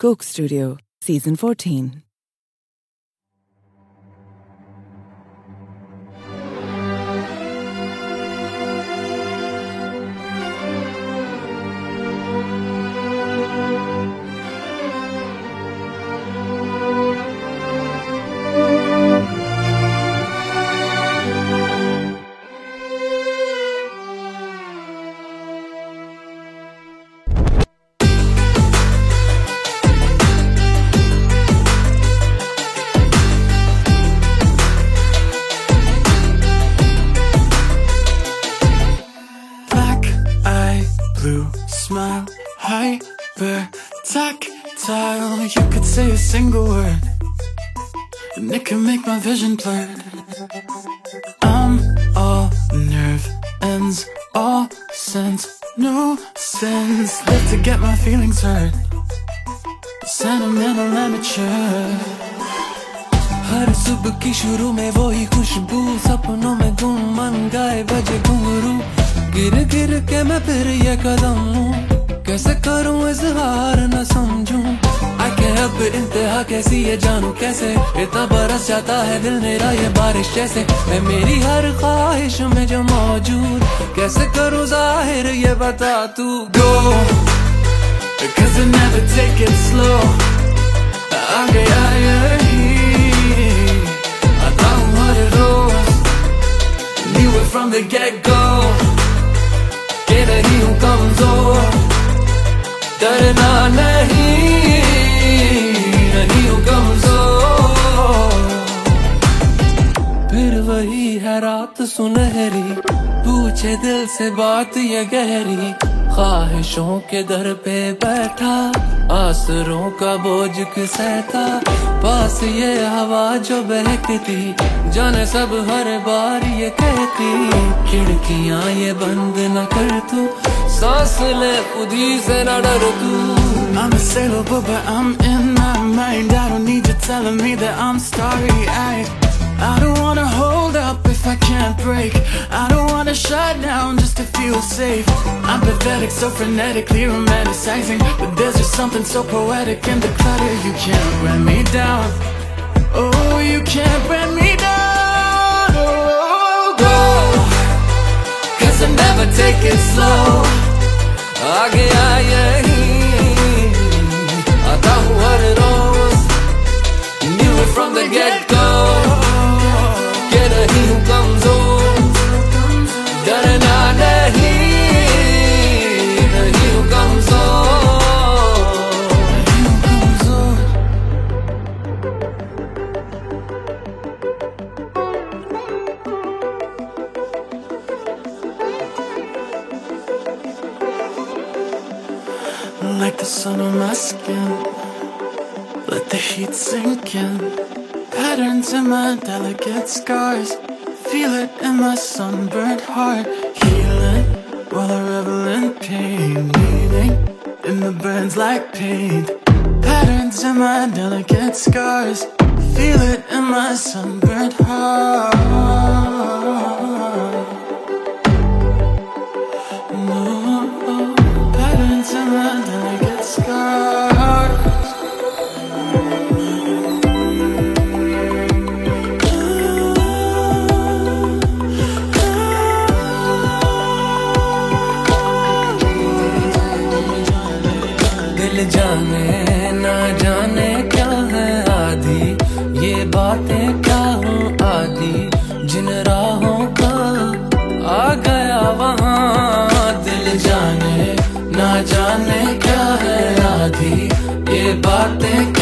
Coke Studio, Season 14. Blue smile, hyper tactile. You could say a single word and it can make my vision blurred. I'm all nerve ends, all sense, no sense. Live to get my feelings hurt, sentimental amateur. हर सुबह की शुरू में वो ही खुशबू, सपनों में गुम मन गाए बजे घुंघरू। गिर गिर के मैं फिर ये कदम लूं, कैसे करूं इजहार न समझूं। I can't help it, इंतहा कैसी ये जानूं कैसे, इतना बरस जाता है दिल मेरा ये बारिश जैसे। मैं मेरी हर ख्वाहिश में जो मौजूद, कैसे करूं जाहिर ये बता तू। Go, cause I never take it slow. आ गया यही, I thought what it was, knew it from the get-go. कि नहीं हूँ कमजोर, डरना नहीं, नहीं हूँ कमजोर। फिर वही है रात सुनहरी, पूछे दिल से बात ये गहरी। ख्वाहिशों के दर पे बैठा, आसरों का बोझ सहता। पास ये हवा जो बहकती, जाने सब हर बार ये कहती। खिड़कियां ये बंद न कर तू, सांस ले खुद ही से न डर तू। I'm a sailor but I'm in my mind. I don't need you telling me that I'm starry-eyed. I don't wanna hold up if I can't break. I don't wanna shut down just to feel safe. I'm pathetic, so frenetically romanticizing, but there's just something so poetic in the clutter. You can't wear me down. Oh, you can't wear me down. Oh, go, cause I never take it slow. आगे आए I thought what it was, knew it from the get-go. कि नहीं हूँ कमजोर, डरना नहीं, नहीं हूँ कमजोर, नहीं हूँ कमजोर। Like the sun on my skin, let the heat sink in. Patterns in my delicate scars, feel it in my sunburnt heart. Healing while I revel in pain, bleeding in the burns like pain. Patterns in my delicate scars, feel it in my sunburnt heart. No, patterns in my delicate scars. दिल जाने ना जाने क्या है आधी, ये बातें क्या हूँ आधी। जिन राहों का आ गया वहाँ, दिल जाने ना जाने क्या है आधी, ये बातें